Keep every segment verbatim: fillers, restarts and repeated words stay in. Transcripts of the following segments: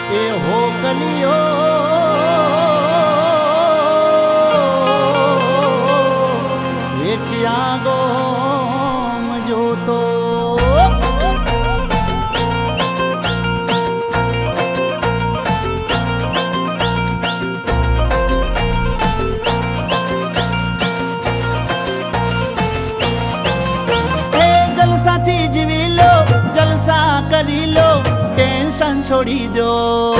એ હો કલિયો વેચ્યા ગોમ જોતો जलसाथी जीवी लो जलसा करी लो टेंशन छोड़ी दो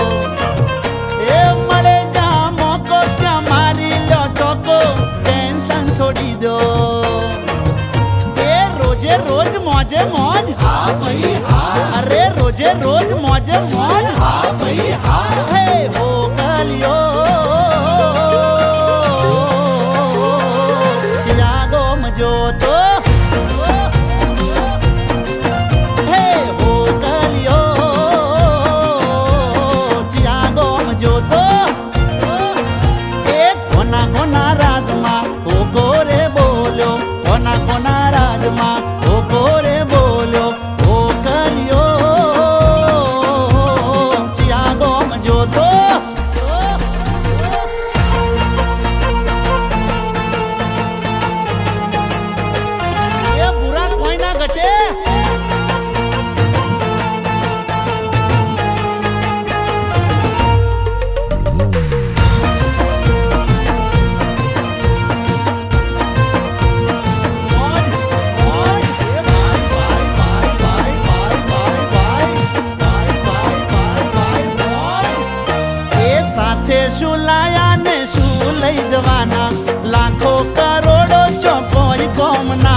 ए मरे जा मोको क्या मारी लो चौको टेंशन छोड़ी दो ए रोजे रोज मौजे मौज हाँ भाई हाँ अरे रोजे रोज मौजे मौज हाँ भाई हाँ हे हो कलियो चिरागो मजो तो शू लाया ने शू लई जवाना लाखों करोड़ों चो कोई कोमना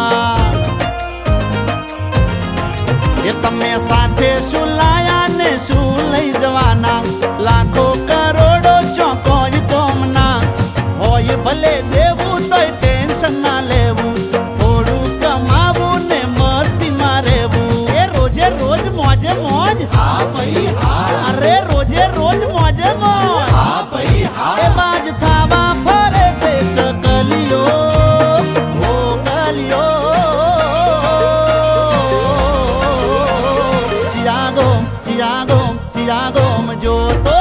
ये तमे साथे शू लाया ने शू लई जवाना लाखों करोड़ों चो कोई कोमना होय भले देवू तो टेंशन ना लेवू थोड़ू कमावू ने मस्ती मारेवू ये रोजे रोज मौजे मौज हाँ भाई हाँ अरे रोजे रोज मौजे मौज ए बाज थावा फरे से चकलियो हो कलियो चिरागो चिरागो चिरागो मजो तो